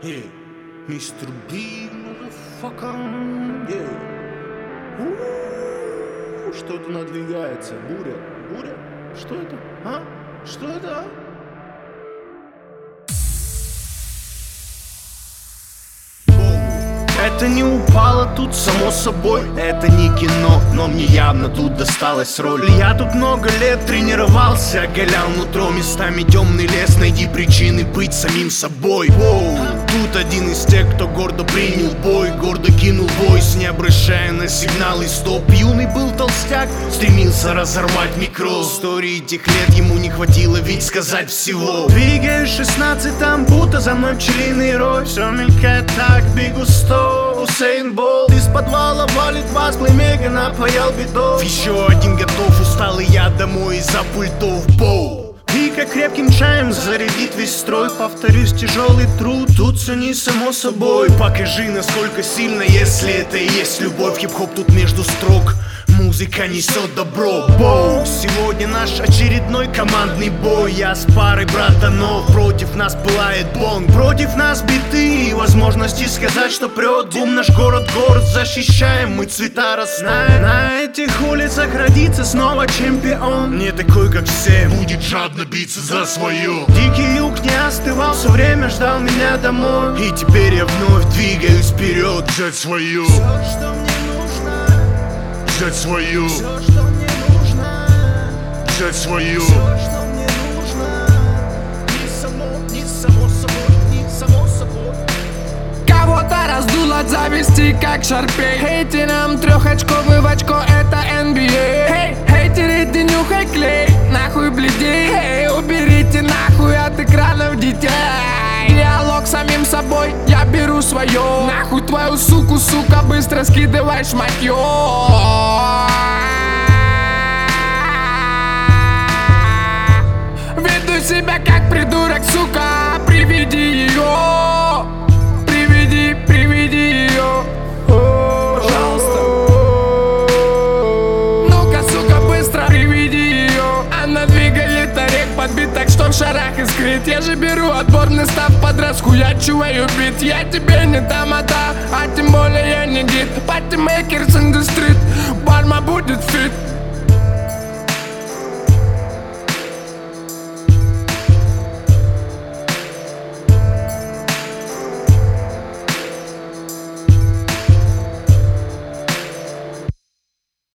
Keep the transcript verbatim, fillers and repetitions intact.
Yeah, мистер Би, motherfucker, yeah. У-у-у, что-то надвигается, буря, буря, что это, а? Что это, а? Это не упало тут само собой, это не кино, но мне явно тут досталась роль. Я тут много лет тренировался, оголял нутро, местами темный лес. Найди причины быть самим собой. Воу. Тут один из тех, кто гордо принял бой, гордо кинул войс, не обращая на сигналы стоп. Юный был толстяк, стремился разорвать микро. Истории тех лет ему не хватило ведь сказать всего. Двигаюсь шестнадцатом, будто за мной пчелиный рой. Все мелькает так, бегу сто. Усейн Болт из подвала валит вас, плеймейкер напаял бедов. Еще один готов, усталый я домой из-за пультов. Боу. Вика крепким чаем зарядит весь строй. Повторюсь, тяжелый труд, тут цени само собой. Покажи, насколько сильно, если это и есть любовь. Хип-хоп тут между строк, музыка несет добро. Боу. Сегодня наш очередной командный бой. Я с парой братанов, против нас пылает бонг. Против нас биты и возможности сказать, что прет. Бум, наш город, город защищаем, мы цвета растаем. На этих улицах родится снова чемпион. Не такой, как все, будет жадно биться за свое. Дикий юг не остывал, все время ждал меня домой. И теперь я вновь двигаюсь вперед. Взять свое, Все, что мне нужно, взять свое, все, что мне нужно, взять свое. все, что мне нужно. Не само, не само собой, не само собой. Кого-то раздул от зависти, как Шарпей. Хейте нам трехочковый в очко, это эн би эй. Хей, хейтеры, ты нюхай клей. Нахуй бледей, хей, уберите нахуй от экранов детей. Диалог с самим собой, я беру свое. Нахуй твою суку, сука, быстро скидывай шматьё. Веду себя как придурок, сука, приведи ее. Приведи, приведи ее, пожалуйста. Ну-ка, сука, быстро приведи ее. Она двигает орех подбит, так что в шарах искрит. Я же беру отборный став под расхуячиваю бит. Я тебе не тамада, а тем более я не гид. Патимейкерс in the street, барма будет фит.